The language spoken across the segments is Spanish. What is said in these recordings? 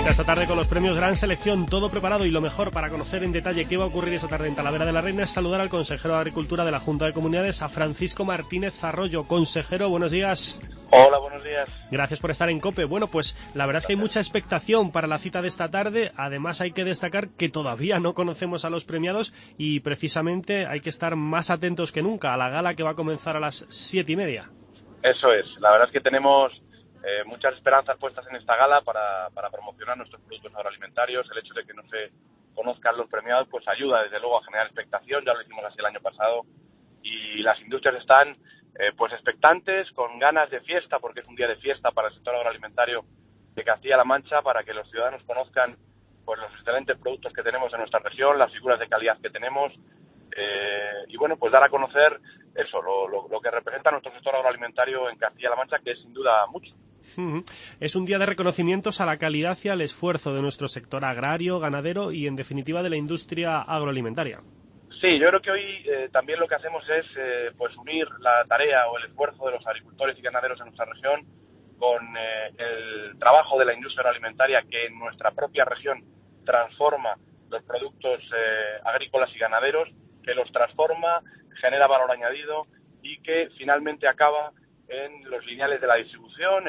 Cita esta tarde con los premios Gran Selección, todo preparado y lo mejor para conocer en detalle qué va a ocurrir esta tarde en Talavera de la Reina es saludar al consejero de Agricultura de la Junta de Comunidades, a Francisco Martínez Arroyo. Consejero, buenos días. Hola, buenos días. Gracias por estar en COPE. Bueno, pues la verdad es que hay mucha expectación para la cita de esta tarde. Además hay que destacar que todavía no conocemos a los premiados y precisamente hay que estar más atentos que nunca a la gala que va a comenzar a las 7:30. Eso es. La verdad es que tenemos muchas esperanzas puestas en esta gala para promocionar nuestros productos agroalimentarios. El hecho de que no se conozcan los premiados pues ayuda desde luego a generar expectación. Ya lo hicimos así el año pasado y las industrias están pues expectantes, con ganas de fiesta, porque es un día de fiesta para el sector agroalimentario de Castilla-La Mancha, para que los ciudadanos conozcan pues los excelentes productos que tenemos en nuestra región, las figuras de calidad que tenemos y bueno, pues dar a conocer eso, lo que representa nuestro sector agroalimentario en Castilla-La Mancha, que es sin duda mucho. Es un día de reconocimientos a la calidad y al esfuerzo de nuestro sector agrario, ganadero y en definitiva de la industria agroalimentaria. Sí, yo creo que hoy también lo que hacemos es pues unir la tarea o el esfuerzo de los agricultores y ganaderos en nuestra región con el trabajo de la industria agroalimentaria, que en nuestra propia región transforma los productos agrícolas y ganaderos, que los transforma, genera valor añadido y que finalmente acaba en los lineales de la distribución,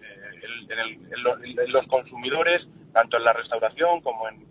en los consumidores, tanto en la restauración como en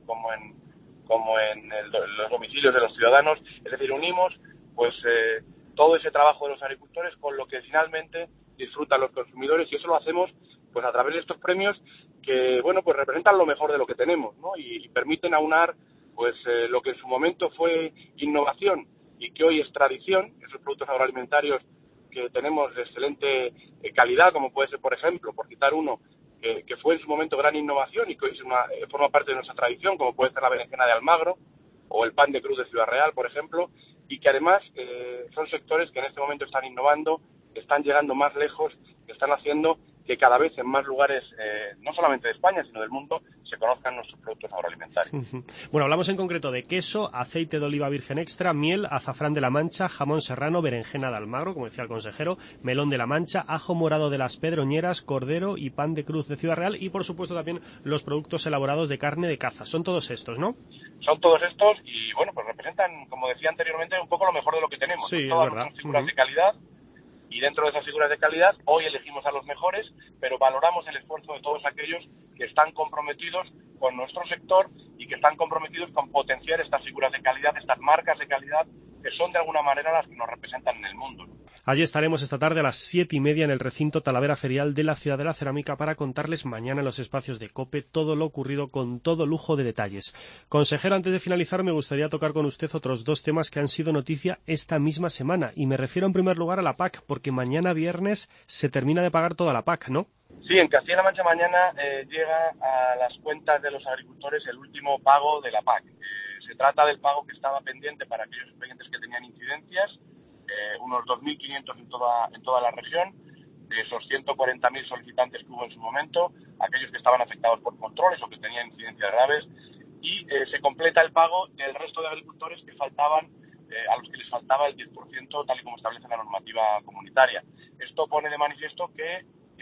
los domicilios de los ciudadanos. Es decir, unimos pues todo ese trabajo de los agricultores con lo que finalmente disfrutan los consumidores, y eso lo hacemos pues a través de estos premios que bueno pues representan lo mejor de lo que tenemos, ¿no? Y permiten aunar pues lo que en su momento fue innovación y que hoy es tradición, esos productos agroalimentarios que tenemos de excelente calidad, como puede ser, por ejemplo, por citar uno, que fue en su momento gran innovación y que hoy forma parte de nuestra tradición, como puede ser la berenjena de Almagro o el pan de cruz de Ciudad Real, por ejemplo, y que además son sectores que en este momento están innovando, están llegando más lejos, están haciendo que cada vez en más lugares, no solamente de España, sino del mundo, se conozcan nuestros productos agroalimentarios. Bueno, hablamos en concreto de queso, aceite de oliva virgen extra, miel, azafrán de la Mancha, jamón serrano, berenjena de Almagro, como decía el consejero, melón de la Mancha, ajo morado de las Pedroñeras, cordero y pan de cruz de Ciudad Real y, por supuesto, también los productos elaborados de carne de caza. Son todos estos, ¿no? Son todos estos y, bueno, pues representan, como decía anteriormente, un poco lo mejor de lo que tenemos. Sí, todas es verdad. Nuestras figuras de calidad. Y dentro de esas figuras de calidad, hoy elegimos a los mejores, pero valoramos el esfuerzo de todos aquellos que están comprometidos con nuestro sector y que están comprometidos con potenciar estas figuras de calidad, estas marcas de calidad, que son de alguna manera las que nos representan en el mundo. Allí estaremos esta tarde a las 7:30 en el recinto Talavera Ferial de la Ciudad de la Cerámica para contarles mañana en los espacios de COPE todo lo ocurrido con todo lujo de detalles. Consejero, antes de finalizar me gustaría tocar con usted otros dos temas que han sido noticia esta misma semana y me refiero en primer lugar a la PAC, porque mañana viernes se termina de pagar toda la PAC, ¿no? Sí, en Castilla-La Mancha mañana llega a las cuentas de los agricultores el último pago de la PAC. Se trata del pago que estaba pendiente para aquellos expedientes que tenían incidencias, unos 2.500 en toda la región, de esos 140.000 solicitantes que hubo en su momento, aquellos que estaban afectados por controles o que tenían incidencias graves, y se completa el pago del resto de agricultores que faltaban, a los que les faltaba el 10%, tal y como establece la normativa comunitaria. Esto pone de manifiesto que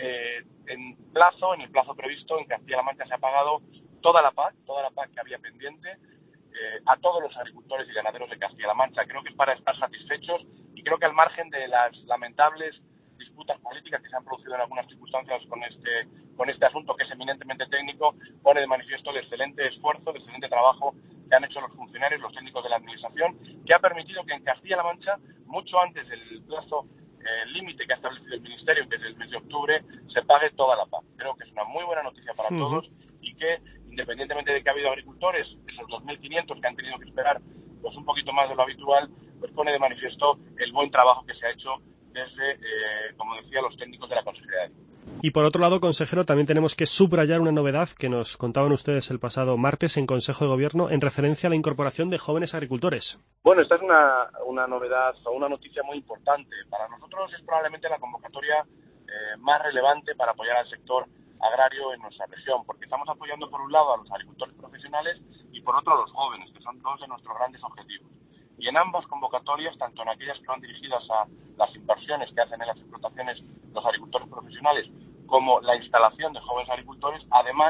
en el plazo previsto, en Castilla-La Mancha se ha pagado toda la PAC que había pendiente, a todos los agricultores y ganaderos de Castilla-La Mancha. Creo que es para estar satisfechos y creo que al margen de las lamentables disputas políticas que se han producido en algunas circunstancias con este asunto, que es eminentemente técnico, pone de manifiesto el excelente esfuerzo, el excelente trabajo que han hecho los funcionarios, los técnicos de la administración, que ha permitido que en Castilla-La Mancha, mucho antes del plazo límite que ha establecido el Ministerio, que es el mes de octubre, se pague toda la PAC. Creo que es una muy buena noticia para todos y que, independientemente de que ha habido agricultores, esos 2.500 que han tenido que esperar pues un poquito más de lo habitual, pues pone de manifiesto el buen trabajo que se ha hecho desde, como decía, los técnicos de la Consejería de Agricultura. Y por otro lado, consejero, también tenemos que subrayar una novedad que nos contaban ustedes el pasado martes en Consejo de Gobierno en referencia a la incorporación de jóvenes agricultores. Bueno, esta es una novedad o una noticia muy importante. Para nosotros es probablemente la convocatoria más relevante para apoyar al sector agrario en nuestra región, porque estamos apoyando por un lado a los agricultores profesionales y por otro a los jóvenes, que son dos de nuestros grandes objetivos. Y en ambas convocatorias, tanto en aquellas que van dirigidas a las inversiones que hacen en las explotaciones los agricultores profesionales, como la instalación de jóvenes agricultores, además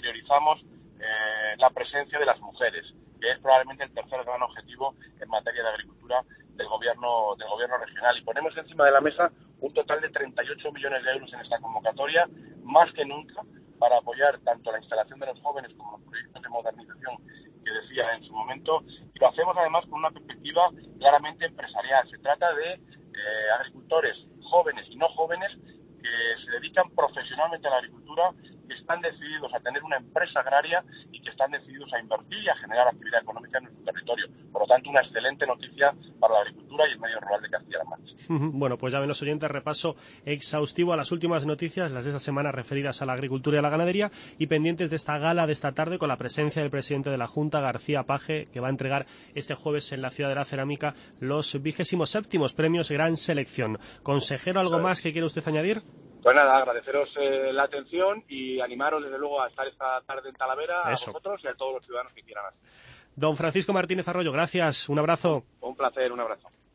priorizamos la presencia de las mujeres, que es probablemente el tercer gran objetivo en materia de agricultura del gobierno regional. Y ponemos encima de la mesa un total de 38 millones de euros en esta convocatoria, más que nunca, para apoyar tanto la instalación de los jóvenes como los proyectos de modernización que decía en su momento, y lo hacemos además con una perspectiva claramente empresarial. Se trata de agricultores jóvenes y no jóvenes que se dedican profesionalmente a la agricultura, que están decididos a tener una empresa agraria y que están decididos a invertir y a generar actividad económica en nuestro territorio. Por lo tanto, una excelente noticia para la agricultura y el medio rural de Castilla-La Mancha. Bueno, pues ya ven los oyentes, repaso exhaustivo a las últimas noticias, las de esta semana referidas a la agricultura y a la ganadería, y pendientes de esta gala de esta tarde con la presencia del presidente de la Junta, García Page, que va a entregar este jueves en la Ciudad de la Cerámica los 27º premios Gran Selección. Consejero, ¿algo más que quiere usted añadir? Pues nada, agradeceros la atención y animaros desde luego a estar esta tarde en Talavera, a vosotros y a todos los ciudadanos que quieran. Don Francisco Martínez Arroyo, gracias, un abrazo. Un placer, un abrazo.